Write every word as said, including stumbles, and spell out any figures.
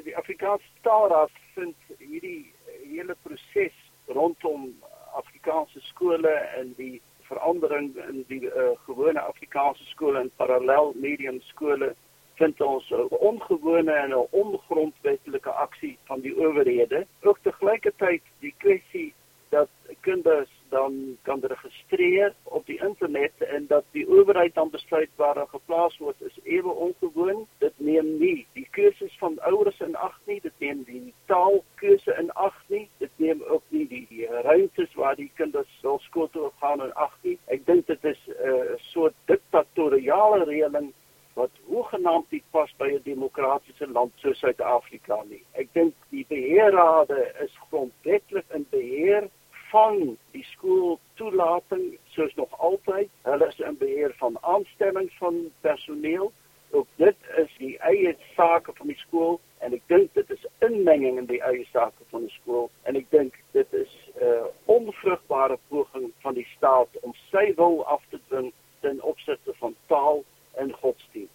die Afrikaanse Taalraad vind hierdie hele proses rondom Afrikaanse skole en die verandering in die uh, gewone Afrikaanse skole en parallel medium skole vind ons 'n ongewone en 'n ongrondwetlike aksie van die owerhede. Ook tegelijkertijd die kwessie dat kinders dan kan registreer op die internet en dat die owerheid dan besluit waar er geplaas word is ewe ongewoon. Dit neem nie die keuses van ouers in ag nie, dit neem die taalkeuse in ag nie, dit neem ook nie die, die ruimtes waar die kinders wil skool toe gaan in ag nie. Ek dink dit is 'n uh, soort diktatoriale reëling wat hoegenaamd nie pas by 'n demokratiese land soos Suid-Afrika nie. Ek dink die beheerrade is grondwetlik in beheer van die skooltoelating, soos nog altyd. Hulle is in beheer van aanstellings van personeel. Ook dit is die eie sake van die skool en ek dink dit is inmenging in die eie sake van die skool en ek dink dit is 'n uh, onvrugbare poging van die staat om sy wil af te dwing ten opsigte van taal en godsdienst.